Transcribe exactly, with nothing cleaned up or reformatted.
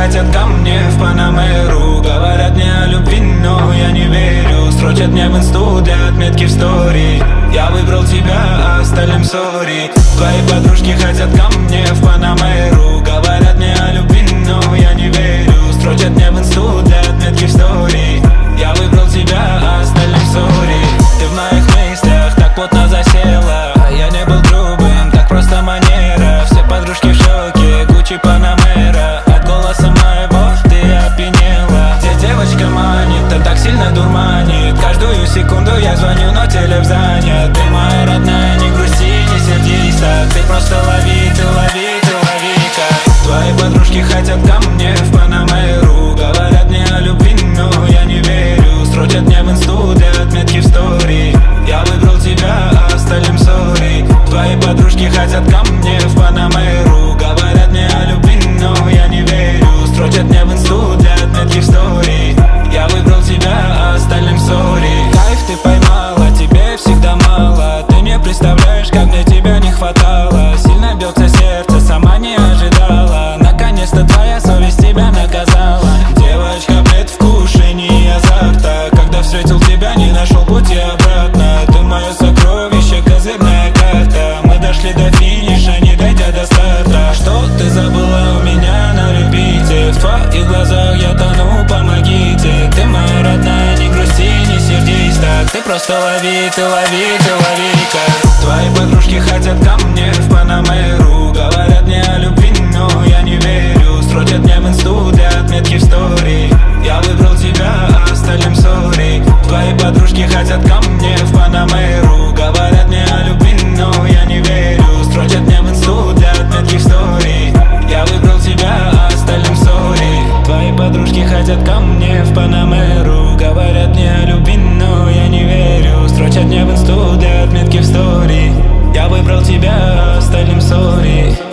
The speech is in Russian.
хотят ко мне в Панамеру. Говорят мне о любви, но я не верю. Строчат мне в инсту для отметки в стори. Я выбрал тебя, а остальным сори. Твои подружки хотят ко мне в Панамеру. Говорят мне о любви, но я не верю. Строчат мне в инсту для отметки в стори. Я выбрал тебя, а остальным сори. Ты в моих мыслях так плотно засела. Я не был грубым, так просто манера. Все подружки в шоке, Гуччи, Панамера. От голоса моего ты опьянела. Где девочка манит, а так сильно дурманит. Каждую секунду я звоню, но телефон занят. Ты моя родная, не грусти, не сердись так. Ты просто лови, ты лови, ты лови-ка. Твои подружки хотят ко мне в Панамеру. Говорят мне о любви, но я не верю. Строчат мне в инсту для отметки в стори. Я выбрал тебя, а остальным сори. Твои подружки хотят ко мне в Панамеру. Говорят мне о любви, но я не верю. Строчат мне в инсту для отметки в стори. Я выбрал тебя, а остальным сори. Кайф ты поймала, тебе всегда мало. Ты не представляешь, как мне тебя не хватало. Сильно бьется сердце, сама не ожидала. Наконец-то твоя совесть тебя наказала. Девочка, предвкушение азарта. Когда встретил тебя, не нашел пути обратно. Ты мое сокровище, козырная карта. Мы дошли до финиша, не дойдя до старта. Что ты забыла у меня на репите? В твоих глазах я тону, помогите. Ты моя родная, не грусти, не сердись так. Ты просто лови, ты лови, ты лови-ка. Твои подружки хотят ко мне в Панамеру. Говорят мне о любви, но я не верю. Строчат мне в инсту для отметки в стори. Я выбрал тебя, а остальным сори. Твои подружки хотят ко мне в Панамеру. Говорят мне о любви, но я не верю. Строчат мне в инсту для отметки в стори. Я выбрал тебя, а остальным сори. Твои подружки хотят ко мне в Панамеру. Говорят мне о любви, но я не верю. Строчат мне в инсту для отметки в стори. Я выбрал тебя, а остальным сори.